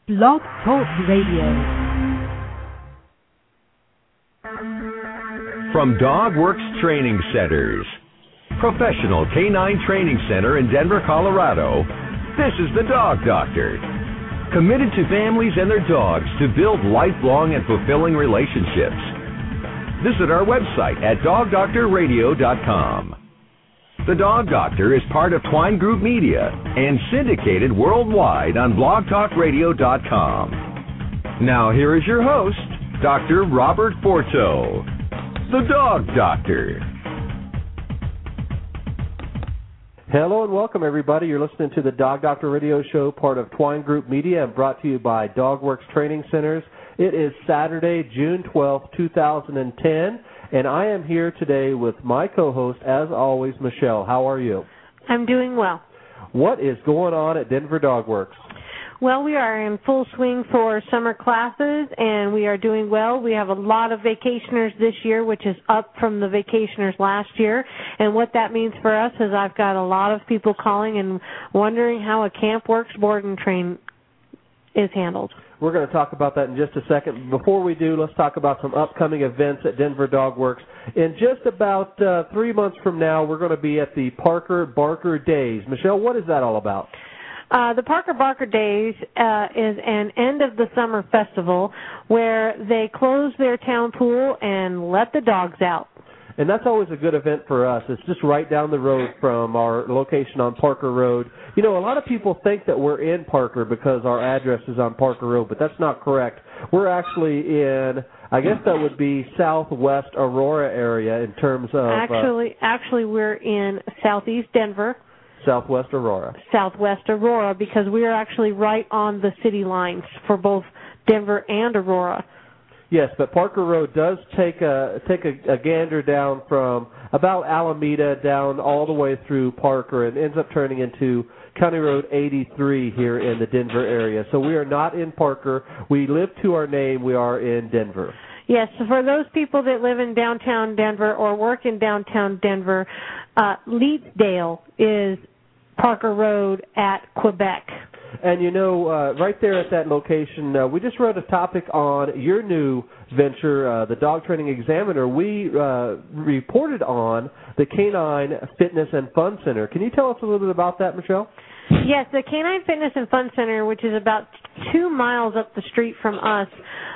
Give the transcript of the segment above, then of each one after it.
Blog Talk Radio. From DogWorks Training Centers, professional canine training center in Denver, Colorado, this is the Dog Doctor. Committed to families and their dogs to build lifelong and fulfilling relationships. Visit our website at dogdoctorradio.com. The Dog Doctor is part of Twine Group Media and syndicated worldwide on blogtalkradio.com. Now here is your host, Dr. Robert Forto, the Dog Doctor. Hello and welcome, everybody. You're listening to the Dog Doctor Radio Show, part of Twine Group Media, and brought to you by DogWorks Training Centers. It is Saturday, June 12, 2010, and I am here today with my co-host, as always, Michelle. How are you? I'm doing well. What is going on at Denver DogWorks? Well, we are in full swing for summer classes, and we are doing well. We have a lot of vacationers this year, which is up from the vacationers last year. And what that means for us is I've got a lot of people calling and wondering how a CampWorks board and train is handled. We're going to talk about that in just a second. Before we do, let's talk about some upcoming events at Denver DogWorks. In just about 3 months from now, we're going to be at the Parker Barker Days. Michelle, what is that all about? The Parker Barker Days is an end-of-the-summer festival where they close their town pool and let the dogs out. And that's always a good event for us. It's just right down the road from our location on Parker Road. You know, a lot of people think that we're in Parker because our address is on Parker Road, but that's not correct. We're actually in, I guess that would be southwest Aurora area in terms of... Actually, we're in southeast Denver. Southwest Aurora. Southwest Aurora, because we are actually right on the city lines for both Denver and Aurora. Yes, but Parker Road does take a gander down from about Alameda down all the way through Parker and ends up turning into County Road 83 here in the Denver area. So we are not in Parker. We live to our name. We are in Denver. Yes, so for those people that live in downtown Denver or work in downtown Denver, Leetsdale is Parker Road at Quebec. And, you know, right there at that location, we just wrote a topic on your new venture, the Dog Training Examiner. We reported on the Canine Fitness and Fun Center. Can you tell us a little bit about that, Michelle? Yes, the Canine Fitness and Fun Center, which is about 2 miles up the street from us,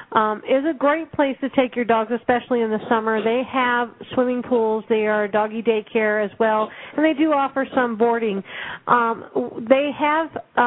is a great place to take your dogs, especially in the summer. They have swimming pools. They are doggy daycare as well, and they do offer some boarding. They have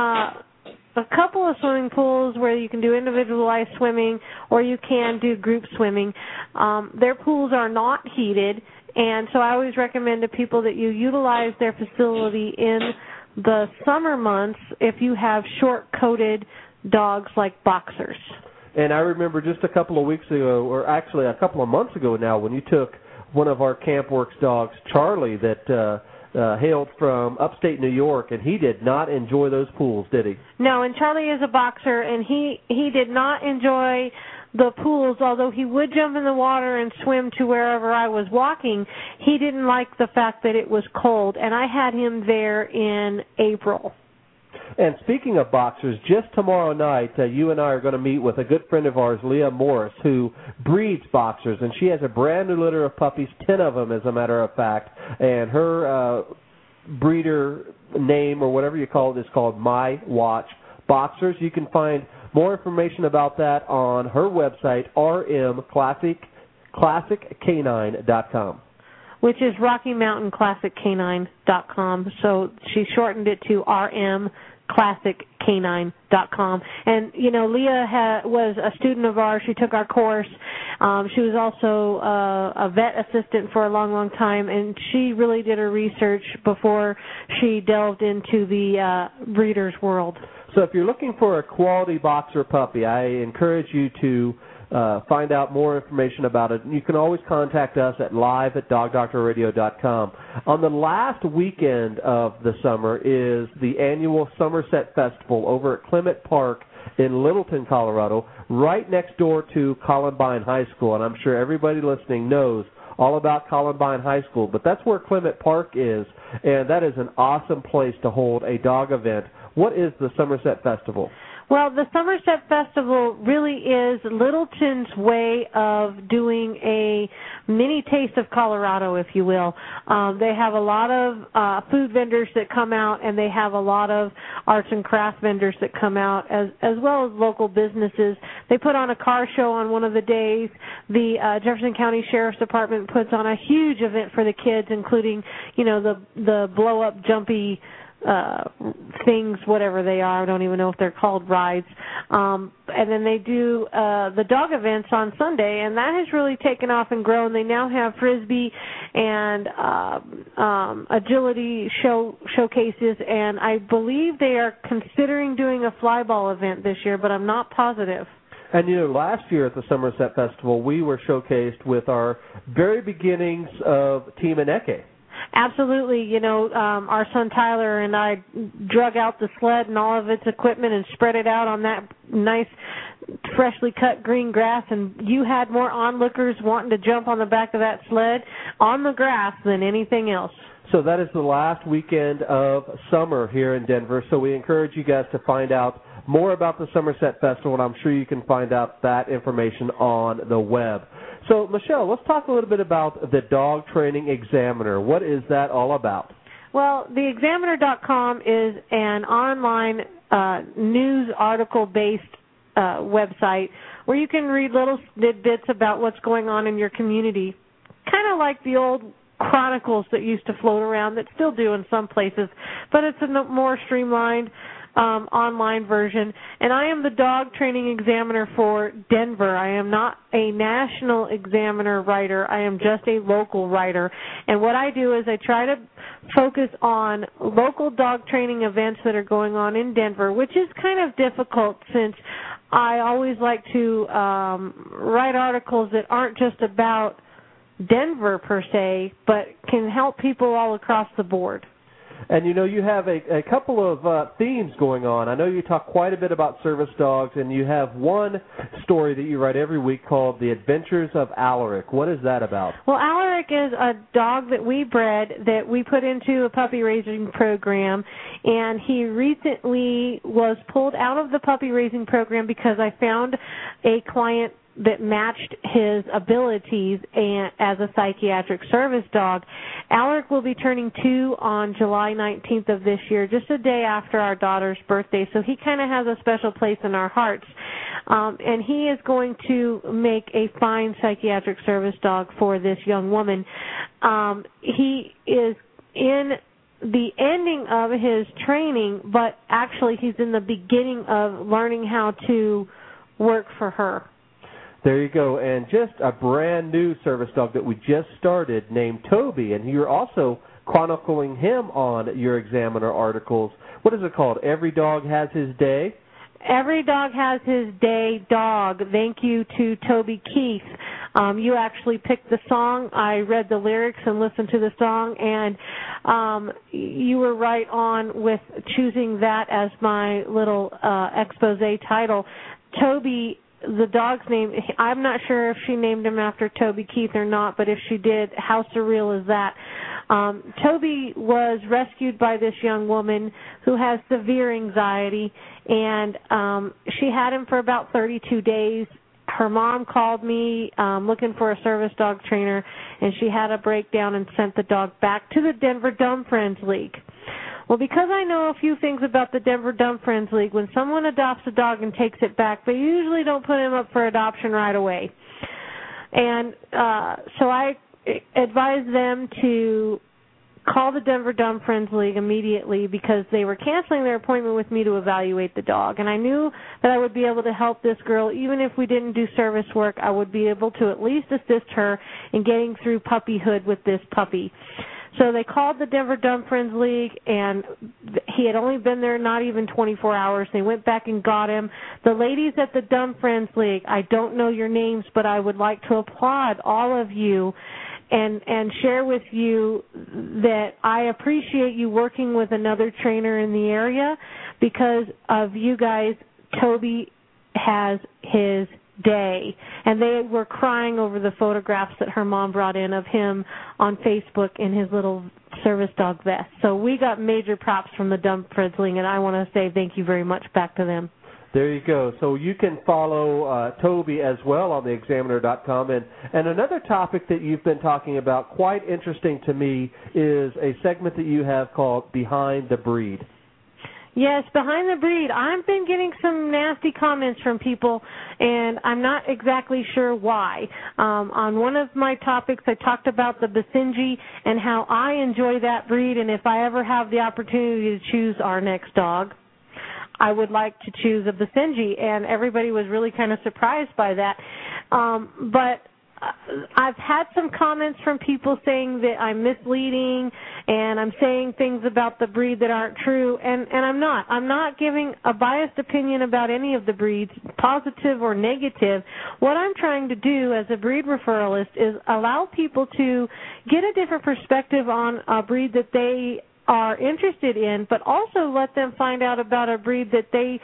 a couple of swimming pools where you can do individualized swimming or you can do group swimming. Their pools are not heated, and so I always recommend to people that you utilize their facility in the summer months if you have short-coated dogs like boxers. And I remember just a couple of weeks ago, or actually a couple of months ago now, when you took one of our CampWorks dogs, Charlie, that hailed from upstate New York, and he did not enjoy those pools, did he? No, and Charlie is a boxer, and he did not enjoy the pools, although he would jump in the water and swim to wherever I was walking. He didn't like the fact that it was cold, and I had him there in April. And speaking of boxers, just tomorrow night, you and I are going to meet with a good friend of ours, Leah Morris, who breeds boxers, and she has a brand new litter of puppies, 10 of them, as a matter of fact, and her breeder name, or whatever you call it, is called My Watch Boxers. You can find more information about that on her website, rmclassiccanine.com. Which is RockyMountainClassicCanine.com. So she shortened it to rmclassiccanine.com. And, you know, Leah was a student of ours. She took our course. She was also a vet assistant for a long, long time, and she really did her research before she delved into the breeder's world. So if you're looking for a quality boxer puppy, I encourage you to find out more information about it. You can always contact us at live@dogdoctorradio.com. On the last weekend of the summer is the annual Somerset Festival over at Clement Park in Littleton, Colorado, right next door to Columbine High School. And I'm sure everybody listening knows all about Columbine High School, but that's where Clement Park is, and that is an awesome place to hold a dog event. What is the Somerset Festival? Well, the Somerset Festival really is Littleton's way of doing a mini taste of Colorado, if you will. They have a lot of food vendors that come out, and they have a lot of arts and craft vendors that come out, as well as local businesses. They put on a car show on one of the days. The Jefferson County Sheriff's Department puts on a huge event for the kids, including, the blow-up jumpy things, whatever they are. I don't even know if they're called rides. And then they do the dog events on Sunday, and that has really taken off and grown. They now have Frisbee and agility showcases, and I believe they are considering doing a flyball event this year, but I'm not positive. And, last year at the Somerset Festival, we were showcased with our very beginnings of Team Aneke. Absolutely. Our son Tyler and I drug out the sled and all of its equipment and spread it out on that nice, freshly cut green grass, and you had more onlookers wanting to jump on the back of that sled on the grass than anything else. So that is the last weekend of summer here in Denver, so we encourage you guys to find out more about the Somerset Festival, and I'm sure you can find out that information on the web. So, Michelle, let's talk a little bit about the Dog Training Examiner. What is that all about? Well, theexaminer.com is an online news article-based website where you can read little tidbits about what's going on in your community, kind of like the old chronicles that used to float around, that still do in some places, but it's a more streamlined online version. And I am the dog training examiner for Denver. I am not a national examiner writer. I am just a local writer. And what I do is I try to focus on local dog training events that are going on in Denver, which is kind of difficult since I always like to write articles that aren't just about Denver per se, but can help people all across the board. And you have a couple of themes going on. I know you talk quite a bit about service dogs, and you have one story that you write every week called The Adventures of Alaric. What is that about? Well, Alaric is a dog that we bred that we put into a puppy raising program, and he recently was pulled out of the puppy raising program because I found a client that matched his abilities as a psychiatric service dog. Alaric will be turning 2 on July 19th of this year, just a day after our daughter's birthday, so he kind of has a special place in our hearts. And he is going to make a fine psychiatric service dog for this young woman. He is in the ending of his training, but actually he's in the beginning of learning how to work for her. There you go, and just a brand new service dog that we just started named Toby, and you're also chronicling him on your Examiner articles. What is it called? Every Dog Has His Day? Every Dog Has His Day dog. Thank you to Toby Keith. You actually picked the song. I read the lyrics and listened to the song, and you were right on with choosing that as my little expose title. Toby, the dog's name, I'm not sure if she named him after Toby Keith or not, but if she did, how surreal is that? Toby was rescued by this young woman who has severe anxiety, and she had him for about 32 days. Her mom called me looking for a service dog trainer, and she had a breakdown and sent the dog back to the Denver Dumb Friends League. Well, because I know a few things about the Denver Dumb Friends League, when someone adopts a dog and takes it back, they usually don't put him up for adoption right away. And so I advised them to call the Denver Dumb Friends League immediately because they were canceling their appointment with me to evaluate the dog. And I knew that I would be able to help this girl. Even if we didn't do service work, I would be able to at least assist her in getting through puppyhood with this puppy. So they called the Denver Dumb Friends League, and he had only been there not even 24 hours. They went back and got him. The ladies at the Dumb Friends League, I don't know your names, but I would like to applaud all of you and share with you that I appreciate you working with another trainer in the area. Because of you guys, Toby has his day. And they were crying over the photographs that her mom brought in of him on Facebook in his little service dog vest. So we got major props from the Dumb Friends League, and I want to say thank you very much back to them. There you go. So you can follow Toby as well on theexaminer.com. And another topic that you've been talking about, quite interesting to me, is a segment that you have called Behind the Breed. Yes, Behind the Breed. I've been getting some nasty comments from people, and I'm not exactly sure why. On one of my topics, I talked about the Basenji and how I enjoy that breed, and if I ever have the opportunity to choose our next dog, I would like to choose a Basenji, and everybody was really kind of surprised by that. But I've had some comments from people saying that I'm misleading and I'm saying things about the breed that aren't true, and I'm not. I'm not giving a biased opinion about any of the breeds, positive or negative. What I'm trying to do as a breed referralist is allow people to get a different perspective on a breed that they are interested in, but also let them find out about a breed that they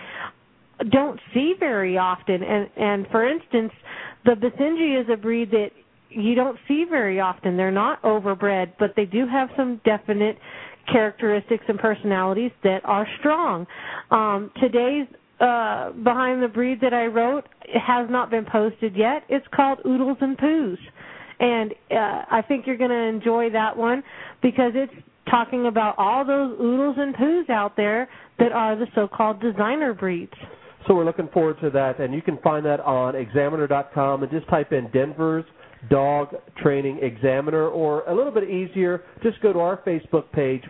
don't see very often. And for instance, the Basenji is a breed that you don't see very often. They're not overbred, but they do have some definite characteristics and personalities that are strong. Today's Behind the Breed that I wrote has not been posted yet. It's called Oodles and Poos. And I think you're going to enjoy that one because it's talking about all those oodles and poos out there that are the so-called designer breeds. So we're looking forward to that, and you can find that on Examiner.com and just type in Denver's Dog Training Examiner, or a little bit easier, just go to our Facebook page,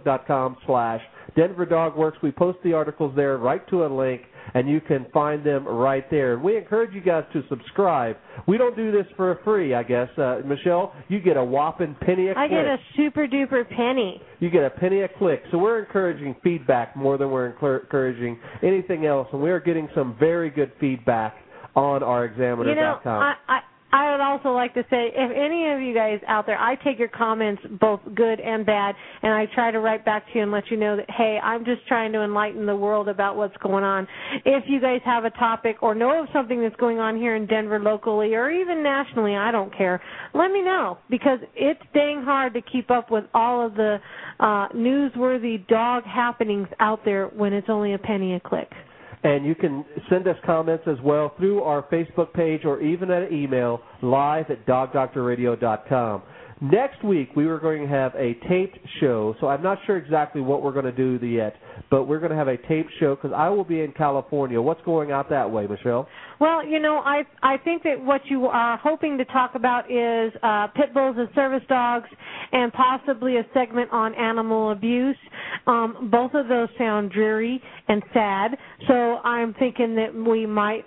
facebook.com/Denver Dog Works. We post the articles there right to a link, and you can find them right there. And we encourage you guys to subscribe. We don't do this for free, I guess. Michelle, you get a whopping penny a click. I get a super-duper penny. You get a penny a click. So we're encouraging feedback more than we're encouraging anything else, and we're getting some very good feedback on our Examiner.com. You know, I would also like to say, if any of you guys out there, I take your comments, both good and bad, and I try to write back to you and let you know that, hey, I'm just trying to enlighten the world about what's going on. If you guys have a topic or know of something that's going on here in Denver locally or even nationally, I don't care, let me know, because it's dang hard to keep up with all of the newsworthy dog happenings out there when it's only a penny a click. And you can send us comments as well through our Facebook page or even an email, live@dogdoctorradio.com. Next week, we were going to have a taped show, so I'm not sure exactly what we're going to do yet, but we're going to have a taped show because I will be in California. What's going out that way, Michelle? Well, you know, I think that what you are hoping to talk about is pit bulls and service dogs and possibly a segment on animal abuse. Both of those sound dreary and sad, so I'm thinking that we might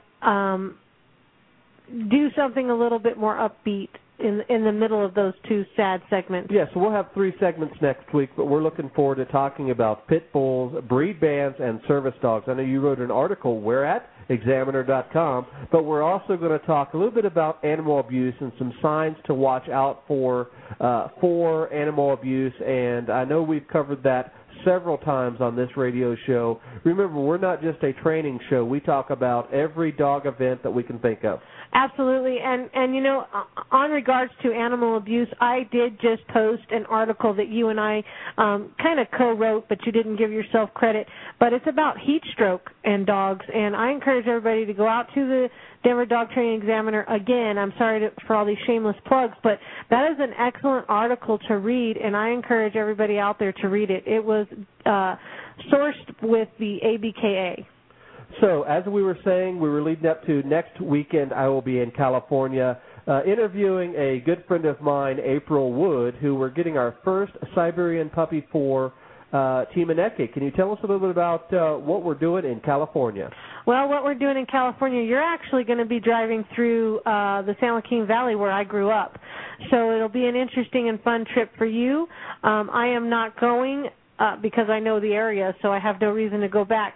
do something a little bit more upbeat in the middle of those two sad segments. Yeah, so we'll have 3 segments next week, but we're looking forward to talking about pit bulls, breed bands, and service dogs. I know you wrote an article, where at? Examiner.com, but we're also going to talk a little bit about animal abuse and some signs to watch out for animal abuse, and I know we've covered that several times on this radio show. Remember, we're not just a training show. We talk about every dog event that we can think of. Absolutely, and you know, on regards to animal abuse, I did just post an article that you and I kind of co-wrote, but you didn't give yourself credit, but it's about heat stroke and dogs, and I encourage everybody to go out to the Denver Dog Training Examiner. Again, I'm sorry for all these shameless plugs, but that is an excellent article to read, and I encourage everybody out there to read it. It was sourced with the ABKA. So, as we were saying, we were leading up to next weekend. I will be in California interviewing a good friend of mine, April Wood, who we're getting our first Siberian puppy for Team Aneke. Can you tell us a little bit about what we're doing in California? Well, what we're doing in California, you're actually going to be driving through the San Joaquin Valley where I grew up. So it'll be an interesting and fun trip for you. I am not going because I know the area, so I have no reason to go back.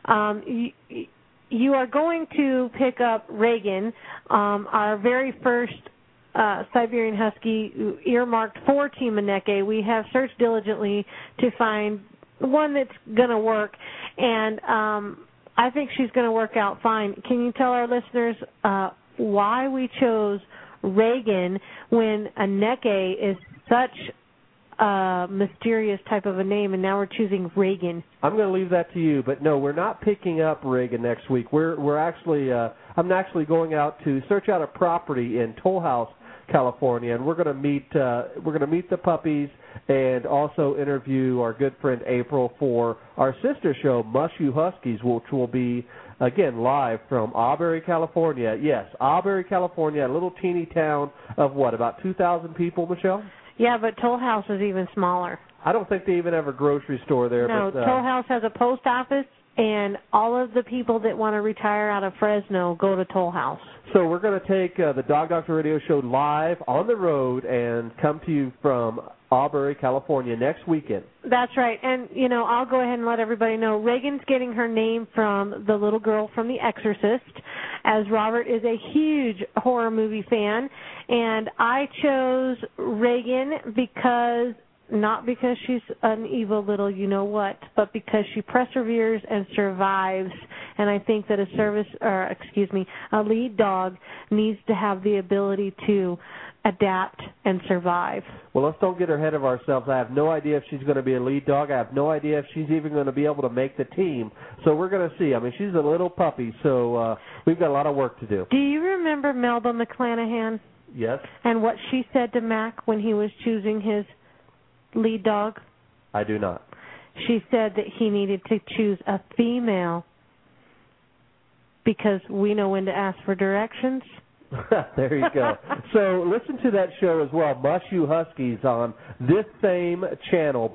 You are going to pick up Reagan, our very first Siberian Husky earmarked for Team Aneke. We have searched diligently to find one that's going to work, and I think she's going to work out fine. Can you tell our listeners why we chose Reagan when Aneke is such mysterious type of a name, and now we're choosing Reagan. I'm going to leave that to you, but no, we're not picking up Reagan next week. We're actually I'm actually going out to search out a property in Toll House, California, and we're going to meet the puppies and also interview our good friend April for our sister show, Mushu Huskies, which will be again live from Auberry, California. Yes, Auberry, California, a little teeny town of what, about 2,000 people, Michelle? Yeah, but Toll House is even smaller. I don't think they even have a grocery store there. No, but, Toll House has a post office, and all of the people that want to retire out of Fresno go to Toll House. So we're going to take the Dog Doctor Radio Show live on the road and come to you from Auberry, California next weekend. That's right. And, I'll go ahead and let everybody know Reagan's getting her name from the little girl from The Exorcist, as Robert is a huge horror movie fan. And I chose Reagan not because she's an evil little you-know-what, but because she perseveres and survives. And I think that a lead dog needs to have the ability to adapt and survive. Well, let's don't get ahead of ourselves. I have no idea if she's going to be a lead dog. I have no idea if she's even going to be able to make the team. So we're going to see. I mean, she's a little puppy, so we've got a lot of work to do. Do you remember Melba McClanahan? Yes. And what she said to Mac when he was choosing his lead dog? I do not. She said that he needed to choose a female because we know when to ask for directions. There you go. So listen to that show as well, Mushu Huskies, on this same channel,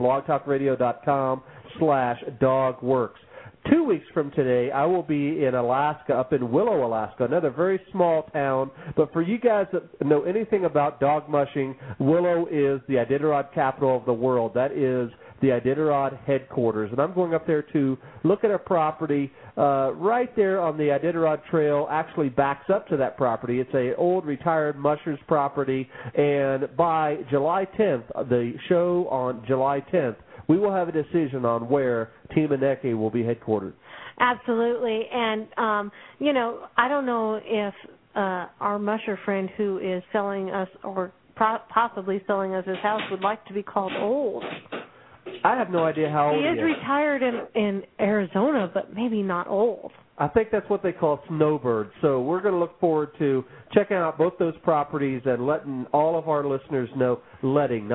blogtalkradio.com/dogworks. 2 weeks from today, I will be in Alaska, up in Willow, Alaska, another very small town. But for you guys that know anything about dog mushing, Willow is the Iditarod capital of the world. That is the Iditarod headquarters. And I'm going up there to look at a property right there on the Iditarod Trail, actually backs up to that property. It's an old retired musher's property. And by July 10th, the show on July 10th, we will have a decision on where Team Aneke will be headquartered. Absolutely. And, I don't know if our musher friend who is selling us or possibly selling us his house would like to be called old. I have no idea how old he is. He is retired in Arizona, but maybe not old. I think that's what they call snowbirds. So we're going to look forward to checking out both those properties and letting all of our listeners know, letting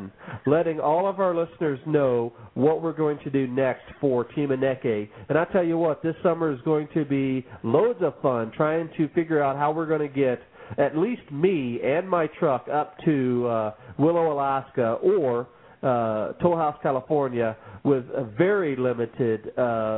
all of our listeners know what we're going to do next for Team Aneke. And I tell you what, this summer is going to be loads of fun trying to figure out how we're going to get at least me and my truck up to Willow, Alaska, or Toll House, California, with a very limited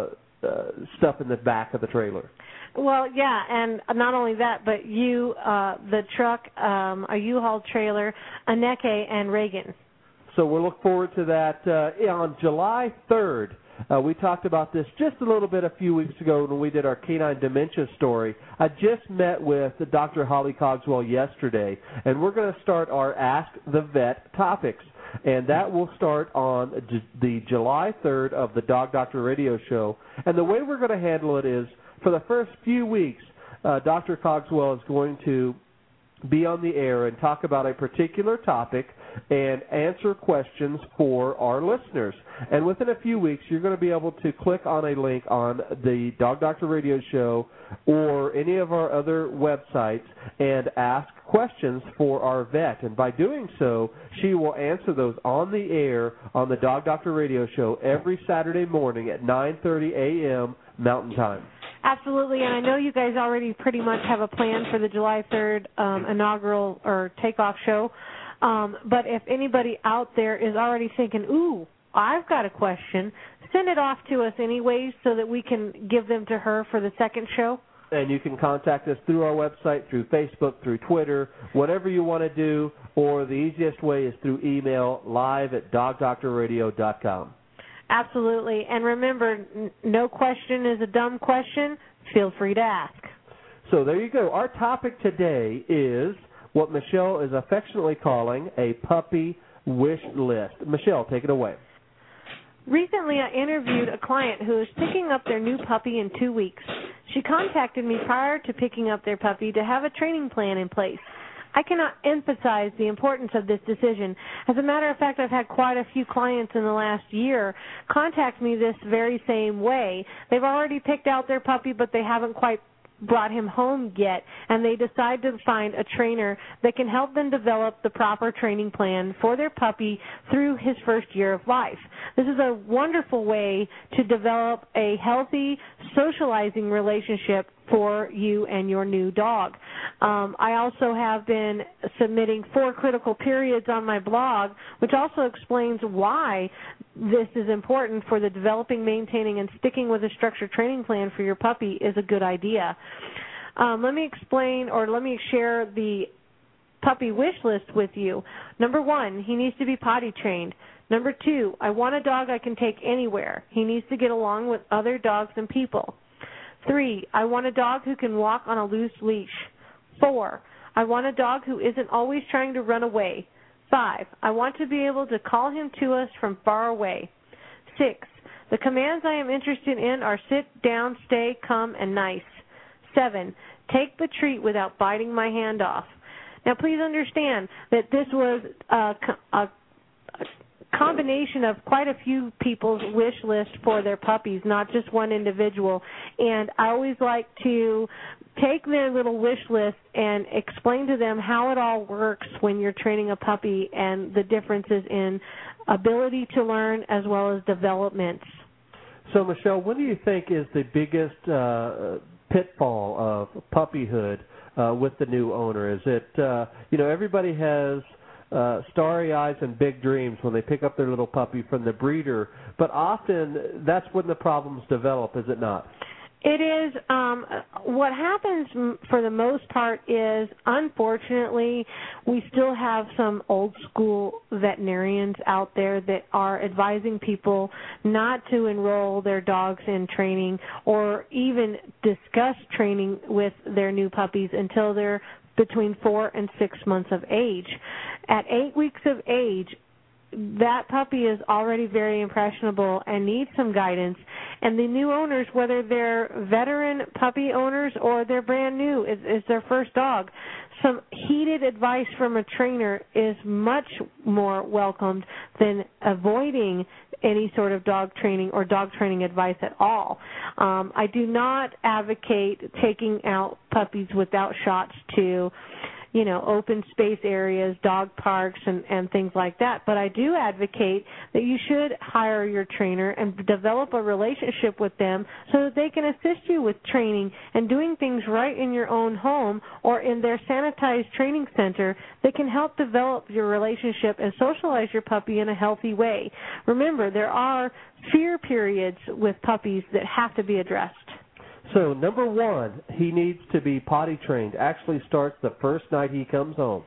stuff in the back of the trailer. Well, yeah, and not only that, but you, the truck, a U-Haul trailer, Aneke, and Reagan. So we'll look forward to that. On July 3rd, we talked about this just a little bit a few weeks ago when we did our canine dementia story. I just met with Dr. Holly Cogswell yesterday, and we're going to start our Ask the Vet topics. And that will start on the July 3rd of the Dog Doctor Radio Show. And the way we're going to handle it is, for the first few weeks, Dr. Cogswell is going to be on the air and talk about a particular topic and answer questions for our listeners. And within a few weeks, you're going to be able to click on a link on the Dog Doctor Radio Show or any of our other websites and ask questions for our vet. And by doing so, she will answer those on the air on the Dog Doctor Radio Show every Saturday morning at 9:30 a.m. Mountain Time. Absolutely, and I know you guys already pretty much have a plan for the July 3rd inaugural or takeoff show. But if anybody out there is already thinking, ooh, I've got a question, send it off to us anyways so that we can give them to her for the second show. And you can contact us through our website, through Facebook, through Twitter, whatever you want to do, or the easiest way is through email, live@dogdoctorradio.com. Absolutely. And remember, no question is a dumb question. Feel free to ask. So there you go. Our topic today is what Michelle is affectionately calling a puppy wish list. Michelle, take it away. Recently, I interviewed a client who is picking up their new puppy in 2 weeks. She contacted me prior to picking up their puppy to have a training plan in place. I cannot emphasize the importance of this decision. As a matter of fact, I've had quite a few clients in the last year contact me this very same way. They've already picked out their puppy, but they haven't quite brought him home yet, and they decide to find a trainer that can help them develop the proper training plan for their puppy through his first year of life. This is a wonderful way to develop a healthy socializing relationship for you and your new dog. I also have been submitting 4 critical periods on my blog, which also explains why this is important for the developing, maintaining, and sticking with a structured training plan for your puppy is a good idea. Let me share the puppy wish list with you. Number 1, he needs to be potty trained. Number 2, I want a dog I can take anywhere. He needs to get along with other dogs and people. 3, I want a dog who can walk on a loose leash. 4, I want a dog who isn't always trying to run away. 5, I want to be able to call him to us from far away. 6, the commands I am interested in are sit, down, stay, come, and nice. 7, take the treat without biting my hand off. Now, please understand that this was a combination of quite a few people's wish list for their puppies, not just one individual. And I always like to take their little wish list and explain to them how it all works when you're training a puppy and the differences in ability to learn as well as development. So, Michelle, what do you think is the biggest pitfall of puppyhood with the new owner? Is it, everybody has starry eyes and big dreams when they pick up their little puppy from the breeder, but often that's when the problems develop, is it not? It is. What happens for the most part is, unfortunately, we still have some old school veterinarians out there that are advising people not to enroll their dogs in training or even discuss training with their new puppies until they're between 4 and 6 months of age. At 8 weeks of age, that puppy is already very impressionable and needs some guidance. And the new owners, whether they're veteran puppy owners or they're brand new, is their first dog, some heated advice from a trainer is much more welcomed than avoiding any sort of dog training or dog training advice at all. I do not advocate taking out puppies without shots to open space areas, dog parks, and things like that. But I do advocate that you should hire your trainer and develop a relationship with them so that they can assist you with training and doing things right in your own home or in their sanitized training center that can help develop your relationship and socialize your puppy in a healthy way. Remember, there are fear periods with puppies that have to be addressed. So, number 1, he needs to be potty trained. Actually starts the first night he comes home.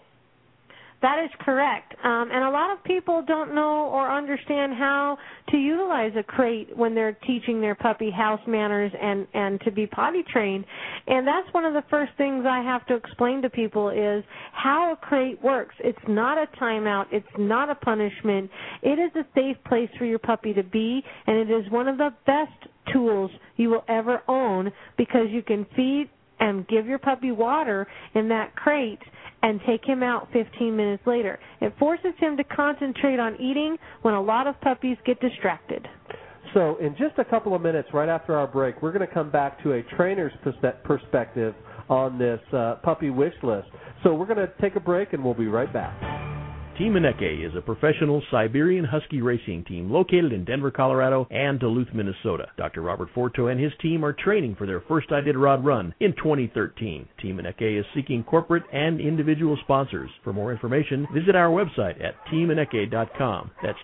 That is correct. And a lot of people don't know or understand how to utilize a crate when they're teaching their puppy house manners and to be potty trained. And that's one of the first things I have to explain to people is how a crate works. It's not a timeout. It's not a punishment. It is a safe place for your puppy to be, and it is one of the best tools you will ever own because you can feed and give your puppy water in that crate and take him out 15 minutes later. It forces him to concentrate on eating when a lot of puppies get distracted. So in just a couple of minutes, right after our break, we're going to come back to a trainer's perspective on this puppy wish list. So we're going to take a break, and we'll be right back. Team Ineke is a professional Siberian Husky racing team located in Denver, Colorado and Duluth, Minnesota. Dr. Robert Forto and his team are training for their first Iditarod run in 2013. Team Ineke is seeking corporate and individual sponsors. For more information, visit our website at teamineke.com. That's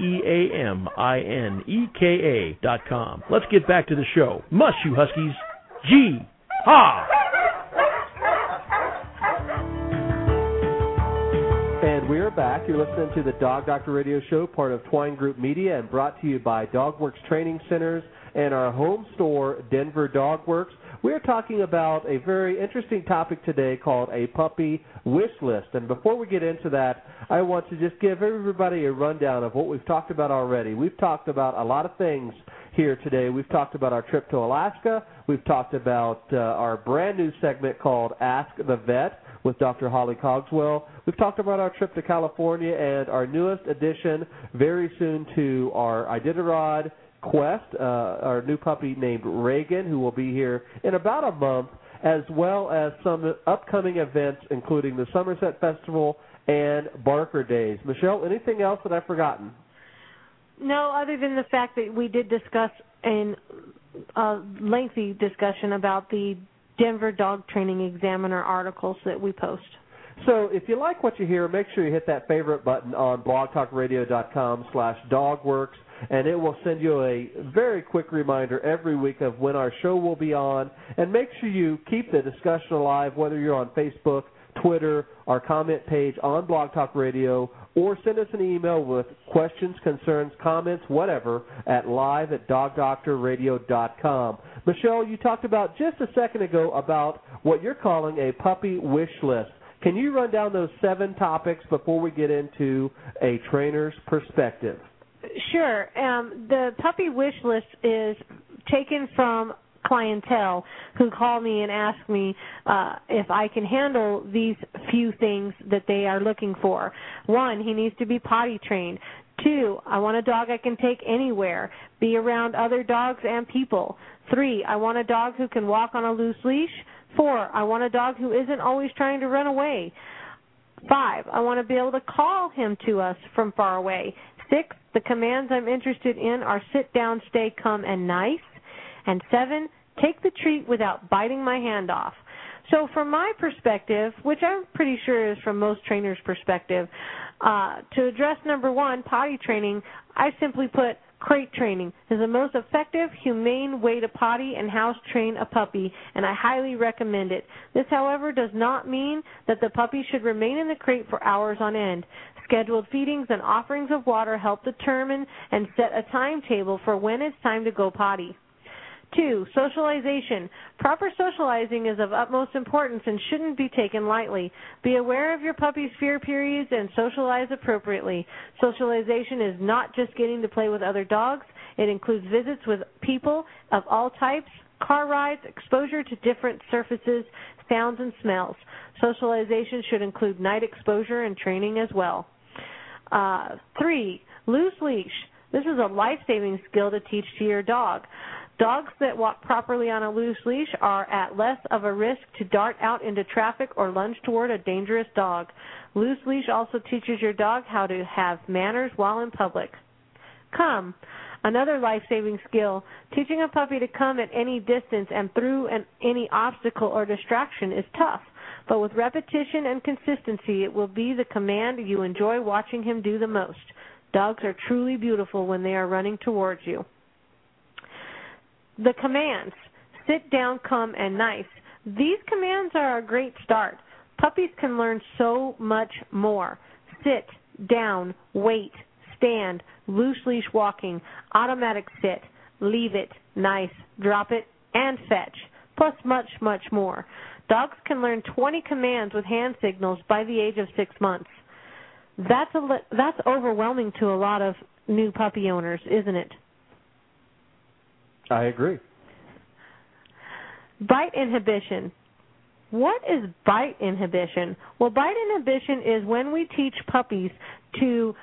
TEAMINEKA.com. Let's get back to the show. Mush, you Huskies! G-Ha! And we are back. You're listening to the Dog Doctor Radio Show, part of Twine Group Media, and brought to you by DogWorks Training Centers and our home store, Denver DogWorks. We're talking about a very interesting topic today called a puppy wish list. And before we get into that, I want to just give everybody a rundown of what we've talked about already. We've talked about a lot of things here today. We've talked about our trip to Alaska. We've talked about our brand new segment called Ask the Vet with Dr. Holly Cogswell. We've talked about our trip to California and our newest addition very soon to our Iditarod quest, our new puppy named Reagan, who will be here in about a month, as well as some upcoming events, including the Somerset Festival and Barker Days. Michelle, anything else that I've forgotten? No, other than the fact that we did discuss in a lengthy discussion about the Denver Dog Training Examiner articles that we post. So if you like what you hear, make sure you hit that favorite button on blogtalkradio.com/dogworks, and it will send you a very quick reminder every week of when our show will be on. And make sure you keep the discussion alive, whether you're on Facebook, Twitter, our comment page on Blog Talk Radio, or send us an email with questions, concerns, comments, whatever, at live@dogdoctorradio.com. Michelle, you talked about just a second ago about what you're calling a puppy wish list. Can you run down those 7 topics before we get into a trainer's perspective? Sure. The puppy wish list is taken from clientele who call me and ask me if I can handle these few things that they are looking for. 1, he needs to be potty trained. 2, I want a dog I can take anywhere, be around other dogs and people. 3, I want a dog who can walk on a loose leash. 4, I want a dog who isn't always trying to run away. 5, I want to be able to call him to us from far away. 6, the commands I'm interested in are sit down, stay, come, and nice. And 7, take the treat without biting my hand off. So from my perspective, which I'm pretty sure is from most trainers' perspective, to address number 1, potty training, I simply put crate training is the most effective, humane way to potty and house train a puppy, and I highly recommend it. This, however, does not mean that the puppy should remain in the crate for hours on end. Scheduled feedings and offerings of water help determine and set a timetable for when it's time to go potty. 2, socialization. Proper socializing is of utmost importance and shouldn't be taken lightly. Be aware of your puppy's fear periods and socialize appropriately. Socialization is not just getting to play with other dogs. It includes visits with people of all types, car rides, exposure to different surfaces, sounds, and smells. Socialization should include night exposure and training as well. 3, loose leash. This is a life-saving skill to teach to your dog. Dogs that walk properly on a loose leash are at less of a risk to dart out into traffic or lunge toward a dangerous dog. Loose leash also teaches your dog how to have manners while in public. Come. Another life-saving skill. Teaching a puppy to come at any distance and through any obstacle or distraction is tough, but with repetition and consistency, it will be the command you enjoy watching him do the most. Dogs are truly beautiful when they are running towards you. The commands, sit down, come, and nice. These commands are a great start. Puppies can learn so much more. Sit, down, wait, stand, loose leash walking, automatic sit, leave it, nice, drop it, and fetch, plus much, much more. Dogs can learn 20 commands with hand signals by the age of 6 months. That's overwhelming to a lot of new puppy owners, isn't it? I agree. Bite inhibition. What is bite inhibition? Well, bite inhibition is when we teach puppies to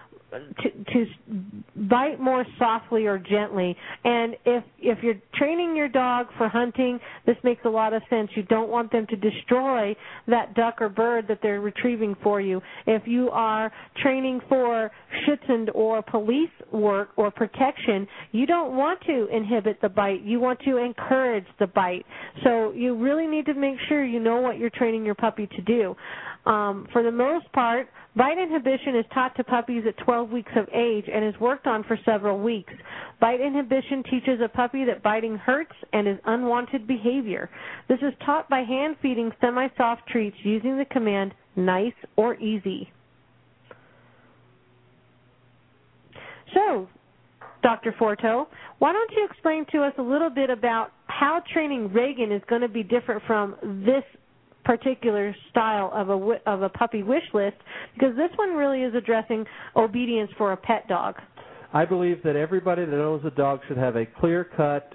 bite more softly or gently. And if you're training your dog for hunting, this makes a lot of sense. You don't want them to destroy that duck or bird that they're retrieving for you. If you are training for Schutzhund or police work or protection, you don't want to inhibit the bite. You want to encourage the bite. So you really need to make sure you know what you're training your puppy to do. For the most part, bite inhibition is taught to puppies at 12 weeks of age and is worked on for several weeks. Bite inhibition teaches a puppy that biting hurts and is unwanted behavior. This is taught by hand feeding semi-soft treats using the command nice or easy. So, Dr. Forto, why don't you explain to us a little bit about how training Reagan is going to be different from this particular style of a puppy wish list, because this one really is addressing obedience for a pet dog. I believe that everybody that owns a dog should have a clear-cut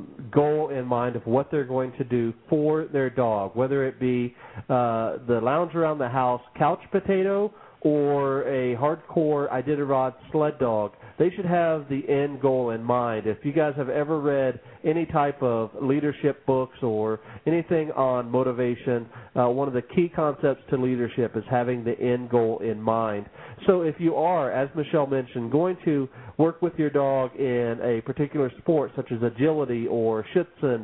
goal in mind of what they're going to do for their dog, whether it be the lounge around the house couch potato or a hardcore Iditarod sled dog. They should have the end goal in mind. If you guys have ever read any type of leadership books or anything on motivation, one of the key concepts to leadership is having the end goal in mind. So if you are, as Michelle mentioned, going to work with your dog in a particular sport such as agility or Schutzhund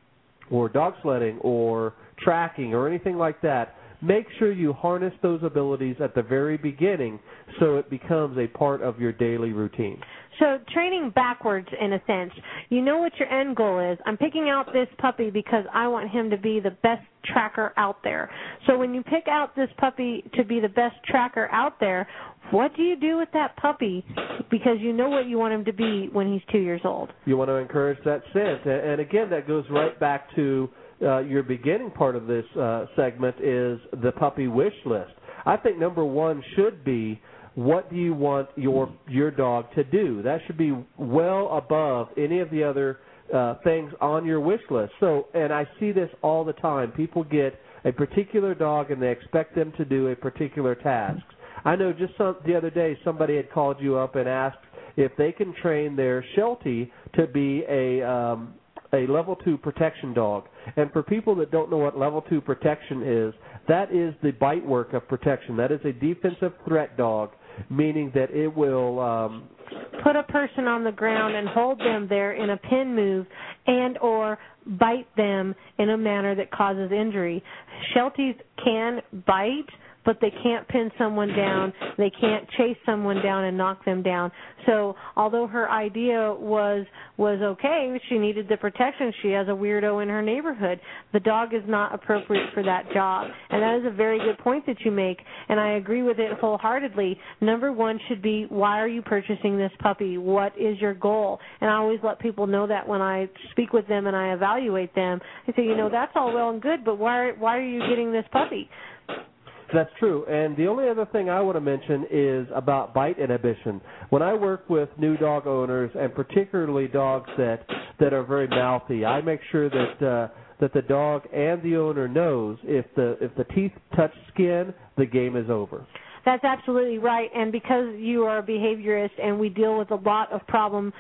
or dog sledding or tracking or anything like that, make sure you harness those abilities at the very beginning so it becomes a part of your daily routine. So training backwards, in a sense, you know what your end goal is. I'm picking out this puppy because I want him to be the best tracker out there. So when you pick out this puppy to be the best tracker out there, what do you do with that puppy? Because you know what you want him to be when he's 2 years old. You want to encourage that scent. And again, that goes right back to your beginning part of this segment is the puppy wish list. I think number one should be, what do you want your dog to do? That should be well above any of the other things on your wish list. So, and I see this all the time. People get a particular dog and they expect them to do a particular task. I know just the other day somebody had called you up and asked if they can train their Sheltie to be a level 2 protection dog. And for people that don't know what level 2 protection is, that is the bite work of protection. That is a defensive threat dog, meaning that it will put a person on the ground and hold them there in a pin move and or bite them in a manner that causes injury. Shelties can bite, but they can't pin someone down. They can't chase someone down and knock them down. So although her idea was okay, she needed the protection. She has a weirdo in her neighborhood. The dog is not appropriate for that job. And that is a very good point that you make, and I agree with it wholeheartedly. Number one should be, why are you purchasing this puppy? What is your goal? And I always let people know that when I speak with them and I evaluate them. I say, that's all well and good, but why are you getting this puppy? That's true. And the only other thing I want to mention is about bite inhibition. When I work with new dog owners, and particularly dogs that are very mouthy, I make sure that the dog and the owner knows if the teeth touch skin, the game is over. That's absolutely right, and because you are a behaviorist and we deal with a lot of problem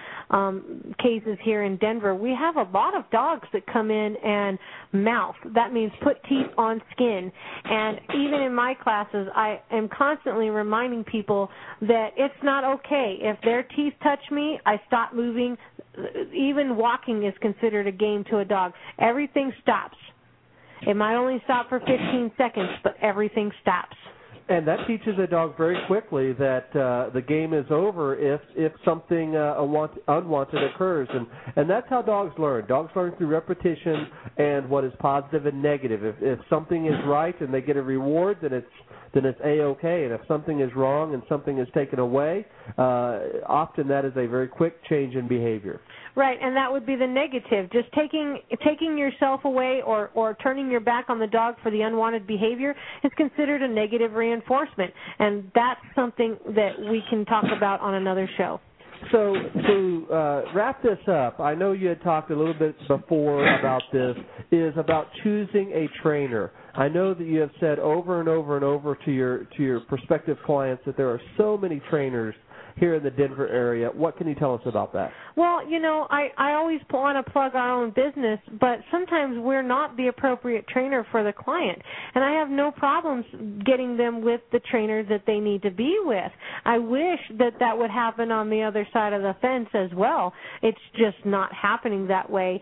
cases here in Denver, we have a lot of dogs that come in and mouth. That means put teeth on skin. And even in my classes, I am constantly reminding people that it's not okay. If their teeth touch me, I stop moving. Even walking is considered a game to a dog. Everything stops. It might only stop for 15 seconds, but everything stops. And that teaches a dog very quickly that the game is over if something unwanted occurs. And that's how dogs learn. Dogs learn through repetition and what is positive and negative. If something is right and they get a reward, then it's A-okay. And if something is wrong and something is taken away, often that is a very quick change in behavior. Right, and that would be the negative. Just taking yourself away or turning your back on the dog for the unwanted behavior is considered a negative reinforcement, and that's something that we can talk about on another show. So to wrap this up, I know you had talked a little bit before about this, is about choosing a trainer. I know that you have said over and over and over to your prospective clients that there are so many trainers here in the Denver area. What can you tell us about that? Well, I always want to plug our own business, but sometimes we're not the appropriate trainer for the client. And I have no problems getting them with the trainer that they need to be with. I wish that would happen on the other side of the fence as well. It's just not happening that way.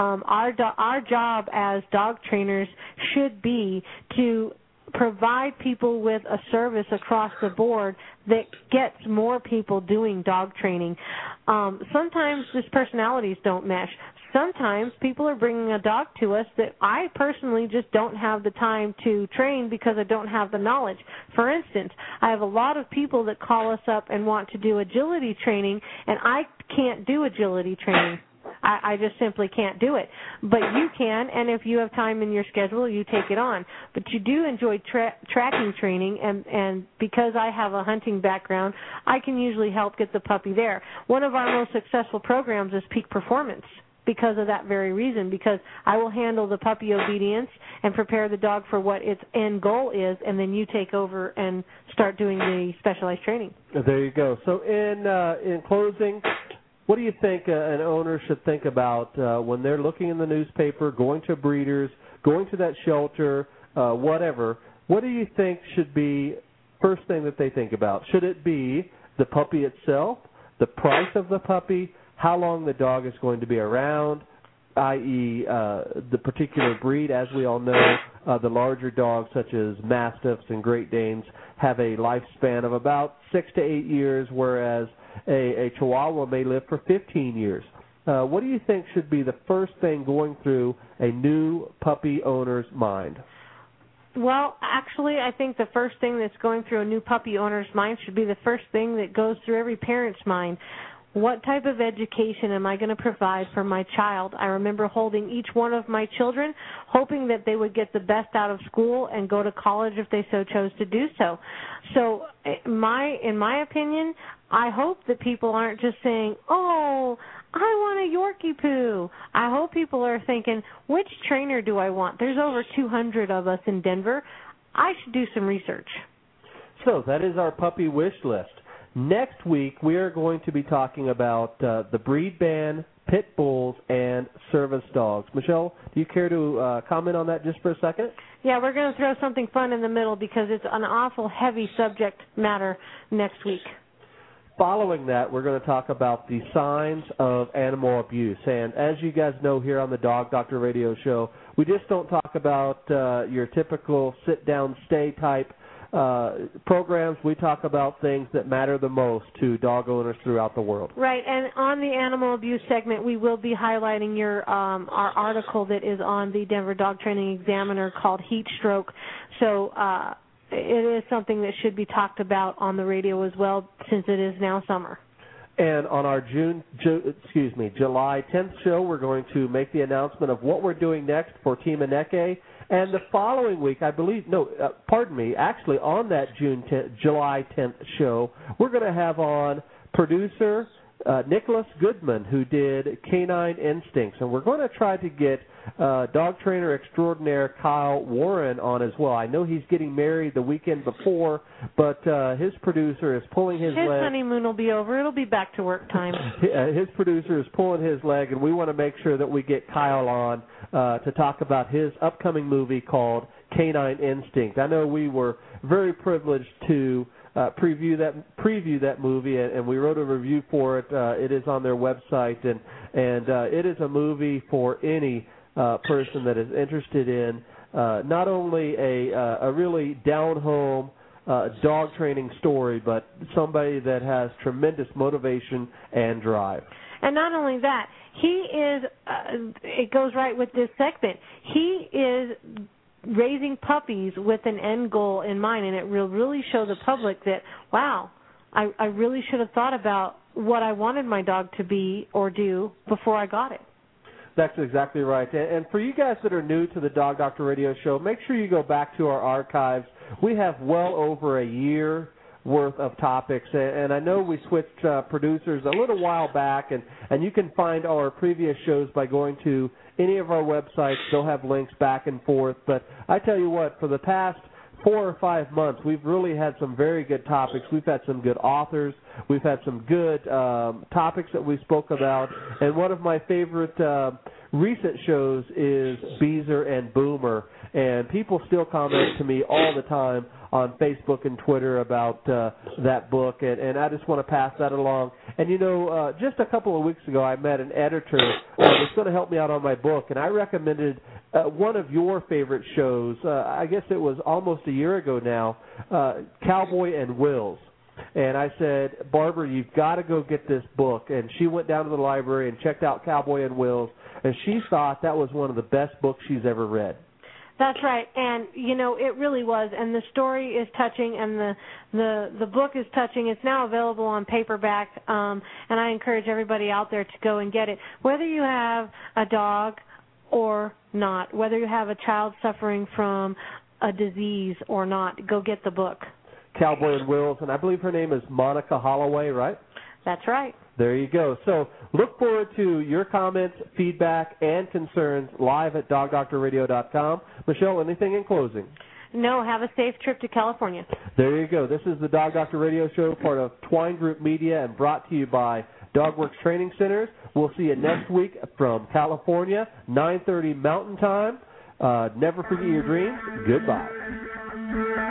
Our job as dog trainers should be to provide people with a service across the board that gets more people doing dog training. Sometimes just personalities don't mesh. Sometimes people are bringing a dog to us that I personally just don't have the time to train because I don't have the knowledge. For instance, I have a lot of people that call us up and want to do agility training, and I can't do agility training. I just simply can't do it. But you can, and if you have time in your schedule, you take it on. But you do enjoy tracking training, and because I have a hunting background, I can usually help get the puppy there. One of our most successful programs is Peak Performance, because of that very reason, because I will handle the puppy obedience and prepare the dog for what its end goal is, and then you take over and start doing the specialized training. There you go. So in closing, what do you think an owner should think about when they're looking in the newspaper, going to breeders, going to that shelter, whatever? What do you think should be first thing that they think about? Should it be the puppy itself, the price of the puppy, how long the dog is going to be around, i.e. The particular breed? As we all know, the larger dogs such as Mastiffs and Great Danes have a lifespan of about 6 to 8 years, whereas a Chihuahua may live for 15 years. What do you think should be the first thing going through a new puppy owner's mind? Well, actually, I think the first thing that's going through a new puppy owner's mind should be the first thing that goes through every parent's mind. What type of education am I going to provide for my child? I remember holding each one of my children, hoping that they would get the best out of school and go to college if they so chose to do so. So in my opinion, I hope that people aren't just saying, oh, I want a Yorkie poo. I hope people are thinking, which trainer do I want? There's over 200 of us in Denver. I should do some research. So that is our puppy wish list. Next week, we are going to be talking about the breed ban, pit bulls, and service dogs. Michelle, do you care to comment on that just for a second? Yeah, we're going to throw something fun in the middle because it's an awful heavy subject matter next week. Following that, we're going to talk about the signs of animal abuse. And as you guys know here on the Dog Doctor Radio Show, we just don't talk about your typical sit-down, stay type programs. We talk about things that matter the most to dog owners throughout the world. Right, and on the animal abuse segment, we will be highlighting our article that is on the Denver Dog Training Examiner called Heat Stroke. So it is something that should be talked about on the radio as well, since it is now summer. And on our July 10th show, we're going to make the announcement of what we're doing next for Team Aneke. And the following week, actually on that July 10th show, we're going to have on producer Nicholas Goodman, who did Canine Instincts. And we're going to try to get dog trainer extraordinaire Kyle Warren on as well. I know he's getting married the weekend before, but his producer is pulling his leg. His honeymoon will be over. It'll be back to work time. His producer is pulling his leg, and we want to make sure that we get Kyle on to talk about his upcoming movie called Canine Instinct. I know we were very privileged to preview that movie, and we wrote a review for it. It is on their website, and it is a movie for any person that is interested in not only a really down-home dog training story, but somebody that has tremendous motivation and drive. And not only that, he is, it goes right with this segment, he is raising puppies with an end goal in mind, and it will really show the public that, wow, I really should have thought about what I wanted my dog to be or do before I got it. That's exactly right. And for you guys that are new to the Dog Doctor Radio Show, make sure you go back to our archives. We have well over a year worth of topics, and I know we switched producers a little while back, and you can find our previous shows by going to any of our websites. They'll have links back and forth. But I tell you what, for the past 4 or 5 months, we've really had some very good topics. We've had some good authors. We've had some good topics that we spoke about. And one of my favorite recent shows is Beezer and Boomer. And people still comment to me all the time on Facebook and Twitter about that book, and I just want to pass that along. And, you know, just a couple of weeks ago, I met an editor who was going to help me out on my book, and I recommended one of your favorite shows, I guess it was almost a year ago now, Cowboy and Wills. And I said, Barbara, you've got to go get this book. And she went down to the library and checked out Cowboy and Wills, and she thought that was one of the best books she's ever read. That's right, and it really was, and the story is touching, and the book is touching. It's now available on paperback, and I encourage everybody out there to go and get it. Whether you have a dog or not, whether you have a child suffering from a disease or not, go get the book. Cowboy and Wills, and I believe her name is Monica Holloway, right? That's right. There you go. So look forward to your comments, feedback, and concerns live at dogdoctorradio.com. Michelle, anything in closing? No, have a safe trip to California. There you go. This is the Dog Doctor Radio Show, part of Twine Group Media, and brought to you by DogWorks Training Centers. We'll see you next week from California, 9:30 Mountain Time. Never forget your dreams. Goodbye.